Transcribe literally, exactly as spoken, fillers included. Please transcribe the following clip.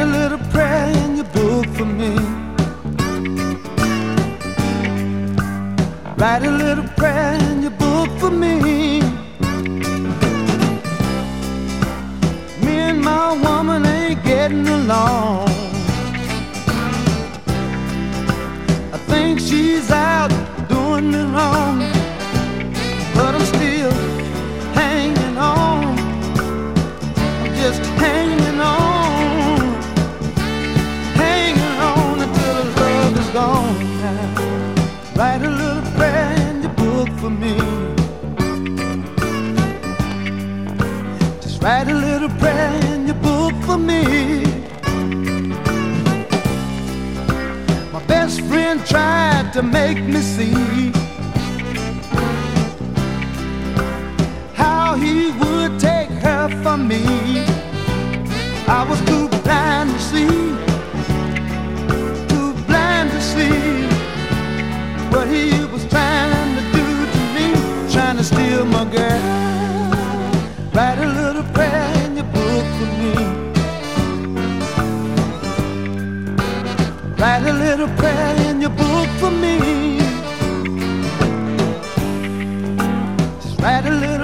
little prayer in your book for me. Write a little prayer in your book for me. Me and my woman ain't getting along. I think she's out doing me wrong, but I'm still hanging on. I'm just hanging on, hanging on until the love is gone now. Write a little prayer in your book for me. Just write a little prayer in your book for me. My best friend tried to make me see how he would take her from me. I was too blind to see, too blind to see what he was trying to do to me, trying to steal my girl. Write a little prayer in your book for me. Write a little prayer in your book for me. Just write a little